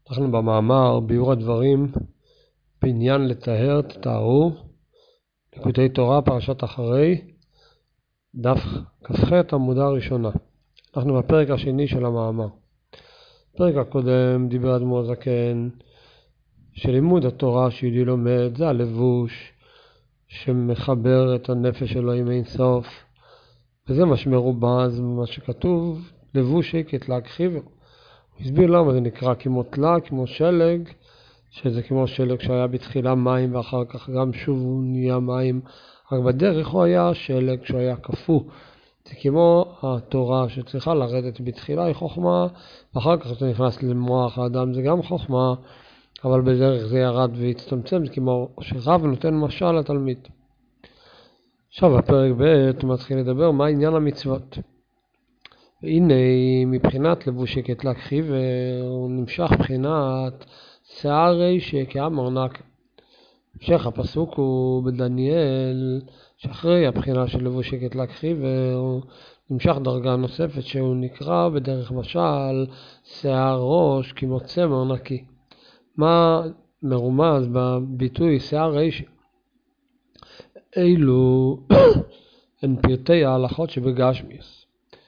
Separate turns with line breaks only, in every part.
אנחנו במאמר ביאור הדברים בעניין לטהר תטהרו, ליקוטי תורה פרשת אחרי, דף כ"ח עמודה ראשונה. אנחנו בפרק השני של המאמר. בפרק הקודם דיבר אדמו"ר הזקן שלימוד התורה שיהודי לומד זה הלבוש שמחבר את הנפש שלו עם אין סוף, וזה מה שמרובז מה שכתוב לבוש שקט להכחיבר. הוא הסביר למה זה נקרא כמו תלה, כמו שלג, שזה כמו שלג שהיה בתחילה מים ואחר כך גם שוב הוא נהיה מים, רק בדרך הוא היה שלג שהוא היה קפוא. זה כמו התורה שצריכה לרדת בתחילה היא חוכמה, ואחר כך זה נכנס למוח האדם זה גם חוכמה, אבל בדרך זה ירד והצטמצם, זה כמו שרב נותן משל לתלמיד. עכשיו בפרק ב' הוא מתחיל לדבר מה עניין המצוות. והנה מבחינת לבוש שקט להכחיבר הוא נמשך מבחינת שיער רישא כאמרנק. המשך הפסוק הוא בדניאל שאחרי הבחינה של לבוש שקט להכחיבר הוא נמשך דרגה נוספת שהוא נקרא בדרך משל שיער ראש כמו צמר נקי. מה מרומז בביטוי שיער רישא? אילו הן פרטי ההלכות שבגשמיס.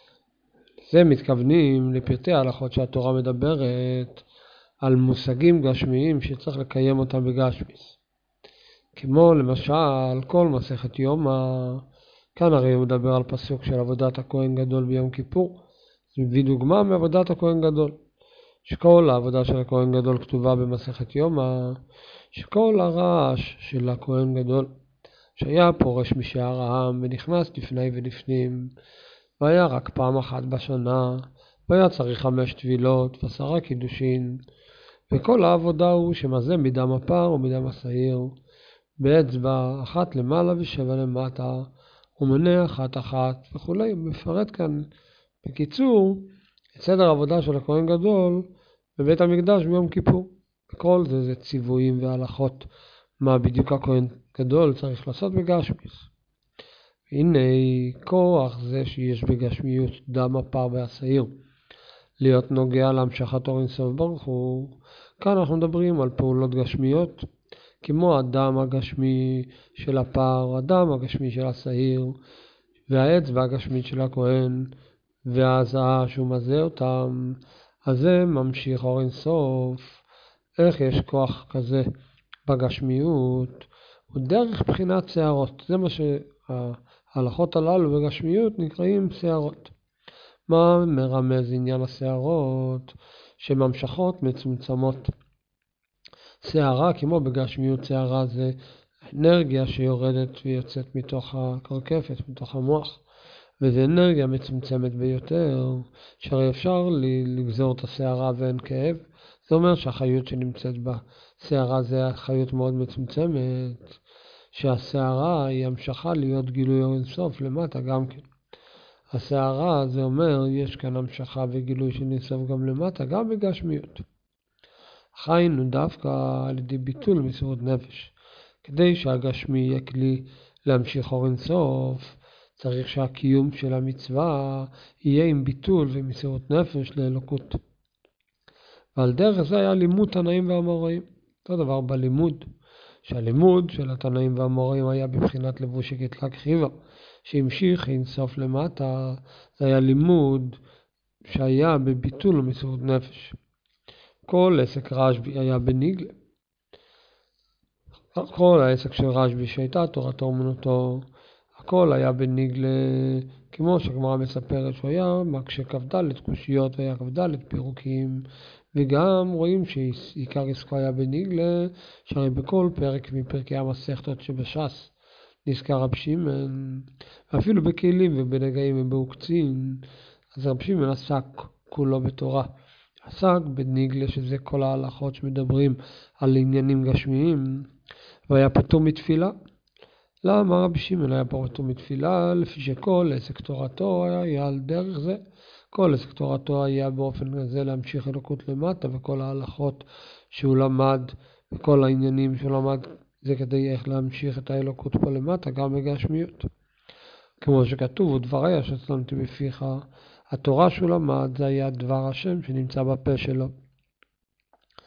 זה מתכוונים לפרטי ההלכות שהתורה מדברת על מושגים גשמיים שצריך לקיים אותם בגשמיס. כמו למשל כל מסכת יומא, כאן הרי הוא מדבר על פסוק של עבודת הכהן גדול ביום כיפור. זה מביא דוגמה מעבודת הכהן גדול. שכל העבודה של הכהן גדול כתובה במסכת יומא, שכל הרעש של הכהן גדול שהיה פורש משער העם ונכנס לפני ולפנים, והיה רק פעם אחת בשנה, והיה צריך 5 טבילות ו10 קידושין, וכל העבודה הוא שמזה מדם הפר ומדם השעיר, באצבע אחת למעלה ו7 למטה, ומנה אחת אחת וכו'. הוא מפרט כאן בקיצור את סדר העבודה של הכהן גדול בבית המקדש ביום כיפור. כל זה ציוויים והלכות מה בדיוק הכהן גדול צריך לעשות בגשמיס. הנה כוח זה שיש בגשמיות דם הפר והשעיר להיות נוגע להמשכת אור אין סוף ברוך הוא. כאן אנחנו מדברים על פעולות גשמיות כמו הדם הגשמי של הפר, הדם הגשמי של השעיר והאצבע הגשמית של הכהן והזעה שהוא מזה אותם, אז זה ממשיך אור אין סוף. איך יש כוח כזה בגשמיות? הוא דרך בחינת שערות. זה מה שההלכות הללו בגשמיות נקראים שערות. מה מרמז עניין השערות? שממשכות מצומצמות. שערה כמו בגשמיות, שערה זה אנרגיה שיורדת ויוצאת מתוך הקרקפת, מתוך המוח, וזו אנרגיה מצומצמת ביותר, שהרי אפשר לגזור את השערה ואין כאב. זה אומר שהחיות שנמצאת בשערה זה החיות מאוד מצומצמת, שהשערה היא המשכה להיות גילוי אור אין סוף למטה גם כן. השערה זה אומר יש כאן המשכה וגילוי של אין סוף גם למטה, גם בגשמיות. חיינו דווקא על ידי ביטול מסירות נפש. כדי שהגשמי יהיה כלי להמשיך אור אין סוף, צריך שהקיום של המצווה יהיה עם ביטול ומסירות נפש לאלוקות. ועל דרך זה היה לימוד תנאים ואמוראים. אותו דבר בלימוד, שהלימוד של התנאים והאמוראים היה בבחינת לבוש שקט להכחיבר, שהמשיך אין סוף למטה. זה היה לימוד שהיה בביטול ומסירות נפש. כל עסק רשב"י היה בניגלה. כל העסק של רשב"י שהייתה תורתו אומנותו, הכל היה בניגלה, כמו שהגמרא מספרת שהוא היה מקשה כ"ד קושיות והיה כ"ד פירוקים, וגם רואים שעיקר עסקו היה בניגלה, שהרי בכל פרק מפרקי המסכתות שבש"ס נזכר רב שמעון, ואפילו בכלים ובנגעים ובעוקצין, אז רב שמעון עסק כולו בתורה. עסק בניגלה שזה כל ההלכות שמדברים על עניינים גשמיים, והיה פטור מתפילה. למה רבי שמעון היה פטור מתפילה? לפי שכל עסק תורתו היה על דרך זה. כל עסק תורתו היה באופן הזה להמשיך אלוקות למטה, וכל ההלכות שהוא למד וכל העניינים שהוא למד זה כדי איך להמשיך את האלוקות פה למטה גם בגשמיות. כמו שכתוב ודברי אשר צלמתי בפיך, התורה שהוא למד זה היה דבר השם שנמצא בפה שלו.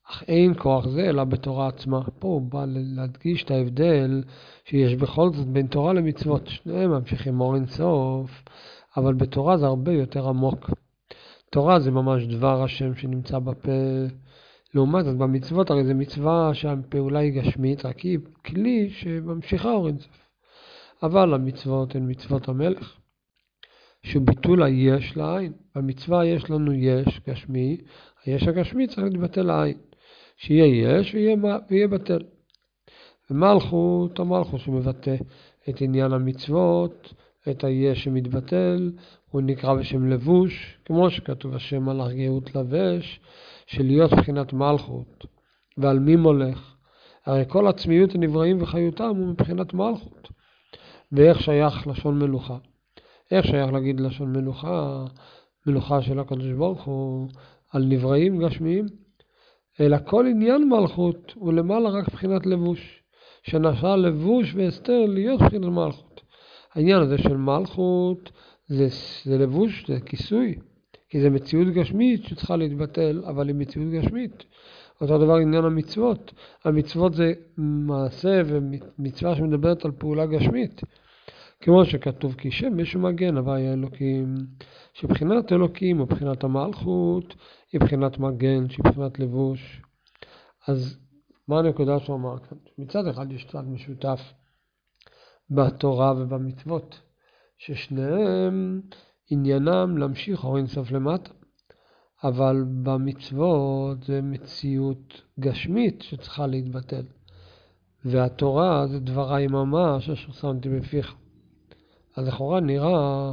אך אין כוח זה אלא בתורה עצמה. פה הוא בא להדגיש את ההבדל שיש בכל זאת בין תורה למצוות. שניהם ממשיכים אור אין סוף, אבל בתורה זה הרבה יותר עמוק. תורה זה ממש דבר השם שנמצא בפה. לעומת זאת במצוות הרי זה מצווה שהפעולה היא גשמית, רק היא כלי שממשיכה אור אין סוף. אבל המצוות הן מצוות המלך, שביטול היש לעין. במצווה יש לנו יש גשמי, היש הגשמי צריך להתבטל לעין. שיהיה יש ויהיה בטל. ומלכות, המלכות שמבטא את עניין המצוות, את היש שמתבטל, הוא נקרא בשם לבוש, כמו שכתוב השם מלאך גאות לבש, של להיות מבחינת מלכות. ועל מי מולך? הרי כל עצמיות הנבראים וחיותם הוא מבחינת מלכות. ואיך שייך לשון מלוכה? איך שייך להגיד לשון מלוכה? מלוכה של הקדוש ברוך הוא על נבראים גשמיים? אלא כל עניין מלכות הוא למעלה רק מבחינת לבוש. שנעשה לבוש ואסתר להיות מבחינת מלכות. העניין הזה של מלכות זה לבוש, זה כיסוי. כי זה מציאות גשמית שצריכה להתבטל, אבל היא מציאות גשמית. אותו דבר עניין המצוות. המצוות זה מעשה ומצווה שמדברת על פעולה גשמית. כמו שכתוב כי שמש ומגן הוויה אלוקים. שבחינת אלוקים או בחינת המלכות היא בחינת מגן, שהיא בחינת לבוש. אז מה הנקודה שהוא אמר כאן? מצד אחד יש צד משותף בתורה ובמצוות, ששניהם עניינם להמשיך אור אין סוף למטה. אבל במצוות זה מציאות גשמית שצריכה להתבטל. והתורה זה דבריי ממש אשר שמתי בפיך. אז לכאורה נראה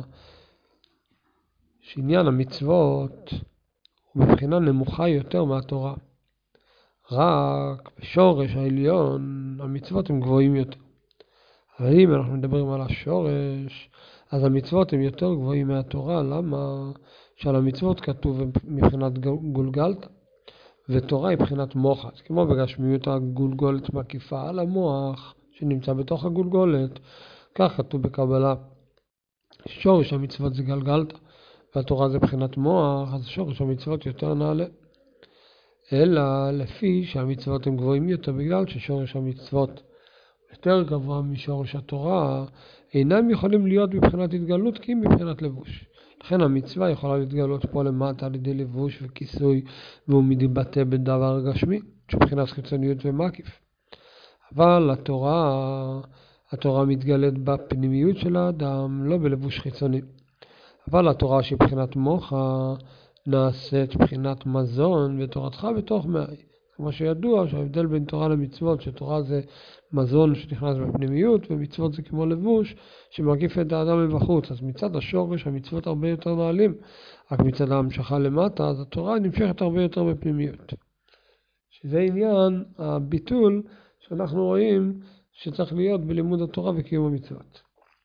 שעניין המצוות הוא מבחינה נמוכה יותר מהתורה. רק בשורש העליון המצוות הם גבוהים יותר. אבל אם אנחנו מדברים על השורש, אז המצוות הם יותר גבוהים מהתורה. למה? שעל המצוות כתוב מבחינת גולגלת, ותורה היא מבחינת מוחת. כמו בגשמיות הגולגולת מקיפה על המוח שנמצא בתוך הגולגולת, כך כתוב בקבלה. שורש המצוות זה גלגלת, והתורה זה מבחינת מוח, אז שורש המצוות יותר נעלה. אלא לפי שהמצוות הם גבוהים יותר, בגלל ששורש המצוות יותר גבוה משורש התורה, אינם יכולים להיות מבחינת התגלות כי מבחינת לבוש. לכן המצווה יכולה להתגלות פה למטה על ידי לבוש וכיסוי, והוא מתבטא בדבר גשמי, שבחינת חיצוניות ומקיף. אבל התורה מתגלית בפנימיות של האדם, לא בלבוש חיצוני. אבל התורה שהיא בחינת מוחה, נעשית בחינת מזון ותורתך בתוך מאי. כמו שידוע שההבדל בין תורה למצוות, שתורה זה מזון שנכנס בפנימיות, ומצוות זה כמו לבוש שמקיף את האדם מבחוץ. אז מצד השורש המצוות הרבה יותר נעלים, רק מצד ההמשכה למטה, אז התורה נמשכת הרבה יותר בפנימיות. שזה עניין הביטול שאנחנו רואים שצריך להיות בלימוד התורה וקיום המצוות.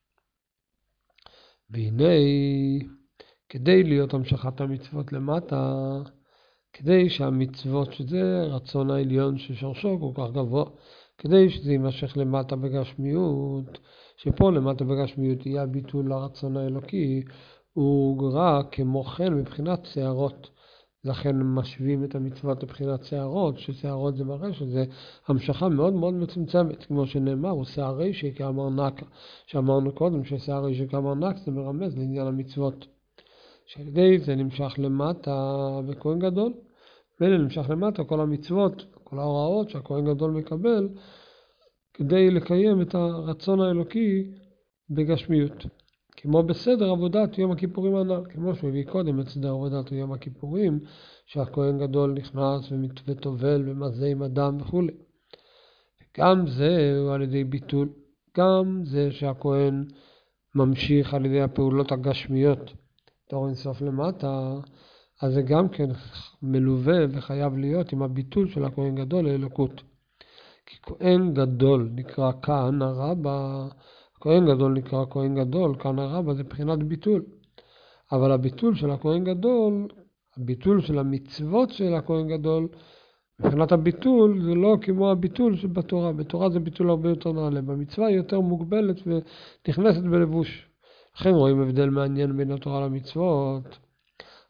והנה, כדי להיות המשכת המצוות למטה, כדי שהמצוות, שזה רצון העליון ששורשו כל כך גבוה, כדי שזה יימשך למטה בגשמיות, שפה למטה בגשמיות יהיה הביטול לרצון האלוקי, הוא רק כמו כן מבחינת שערות. לכן משווים את המצוות לבחינת שערות, ששערות זה מראה שזה המשכה מאוד מאוד מצומצמת, כמו שנאמר, הוא שערי שכאמר נקה, שאמרנו קודם ששערי שכאמר נק זה מרמז לעניין המצוות. שכדי זה נמשך למטה בכהן גדול, ואלה נמשך למטה כל המצוות, כל ההוראות שהכהן גדול מקבל, כדי לקיים את הרצון האלוקי בגשמיות. כמו בסדר עבודת יום הכיפורים הנ"ל, כמו שהביא קודם את סדר עבודת יום הכיפורים, שהכהן גדול נכנס וטובל ומזה עם אדם וכו'. גם זה הוא על ידי ביטול, גם זה שהכהן ממשיך על ידי הפעולות הגשמיות, תור אין סוף למטה, אז זה גם כן מלווה וחייב להיות עם הביטול של הכהן גדול לאלוקות. כי כהן גדול נקרא כהן הרבה, כהן גדול נקרא כהן גדול, כהן הרבה זה בחינת ביטול. אבל הביטול של הכהן גדול, הביטול של המצוות של הכהן גדול, מבחינת הביטול זה לא כמו הביטול שבתורה. בתורה זה ביטול הרבה יותר נעלה, במצווה היא יותר מוגבלת ונכנסת בלבוש. לכן רואים הבדל מעניין בין התורה למצוות.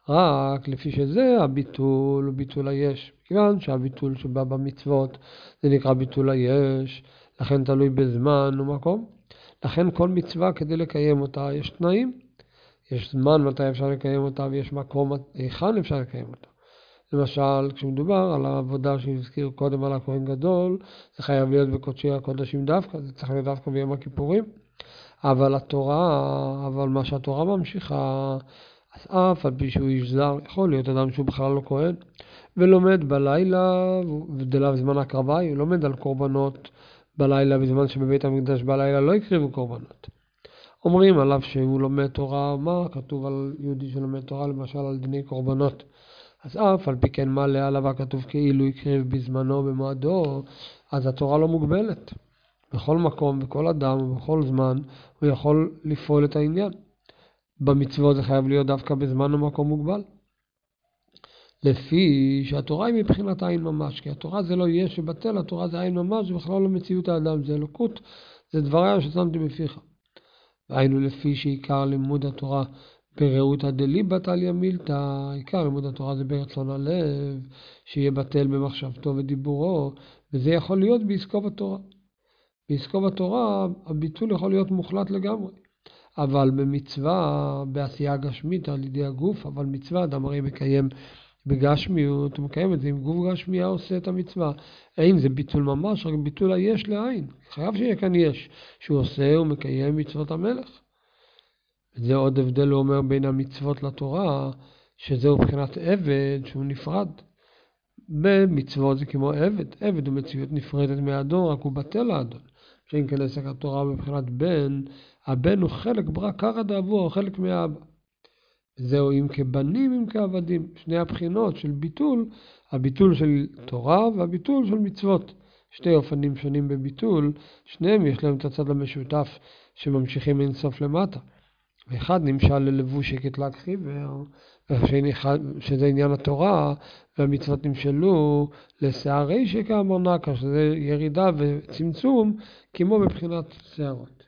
רק לפי שזה הביטול הוא ביטול היש. כיוון שהביטול שבא במצוות זה נקרא ביטול היש, לכן תלוי בזמן ומקום. לכן כל מצווה כדי לקיים אותה יש תנאים. יש זמן מתי אפשר לקיים אותה ויש מקום היכן אפשר לקיים אותה. למשל, כשמדובר על העבודה שהזכיר קודם על הכהן גדול, זה חייב להיות בקודשי הקודשים דווקא, זה צריך להיות דווקא ביום הכיפורים. אבל מה שהתורה ממשיכה, אז אף על פי שהוא איש זר, יכול להיות אדם שהוא בכלל לא כהן, ולומד בלילה, ודלאו זמן הקרבה, הוא לומד על קורבנות בלילה, בזמן שבבית המקדש בלילה לא יקריבו קורבנות. אומרים עליו שהוא לומד תורה, מה כתוב על יהודי שלומד תורה, למשל על דיני קורבנות. אז אף על פי כן מעלה עליו הכתוב כאילו יקריב בזמנו במועדו, אז התורה לא מוגבלת. בכל מקום, בכל אדם ובכל זמן הוא יכול לפעול את העניין. במצוות זה חייב להיות דווקא בזמן ומקום מוגבל. לפי שהתורה היא מבחינת עין ממש, כי התורה זה לא יש שבטל, התורה זה עין ממש, זה בכלל לא מציאות האדם, זה אלוקות, זה דבריה ששמתי בפיך. והיינו לפי שעיקר לימוד התורה ברעותא דליבתא עליא מילתא, עיקר לימוד התורה זה ברצון הלב, שיהיה בטל במחשבתו ודיבורו, וזה יכול להיות בעסקו בתורה. בעסקו בתורה הביטול יכול להיות מוחלט לגמרי. אבל במצווה, בעשייה גשמית על ידי הגוף, אבל מצווה אדם הרי מקיים בגשמיות, הוא מקיים את זה עם גוף גשמיה עושה את המצווה. האם זה ביטול ממש, רק ביטול היש לעין. חייב שיהיה כאן יש, שהוא עושה ומקיים מצוות המלך. זה עוד הבדל הוא אומר בין המצוות לתורה, שזהו בחינת עבד שהוא נפרד. במצוות זה כמו עבד, עבד הוא מציאות נפרדת מהאדון, רק הוא בטל לאדון. שאין כן עסק התורה בבחינת בן, הבן הוא חלק ברא קרא דאבו, הוא חלק מהאבא. זהו אם כבנים אם כעבדים, שני הבחינות של ביטול, הביטול של תורה והביטול של מצוות. שתי אופנים שונים בביטול, שניהם יש להם את הצד המשותף שממשיכים אינסוף למטה. ואחד נמשל ללבוש כתלת חיוור, שזה עניין התורה, והמצוות נמשלו לשערי שכאמר נקה, שזה ירידה וצמצום כמו בבחינת שערות.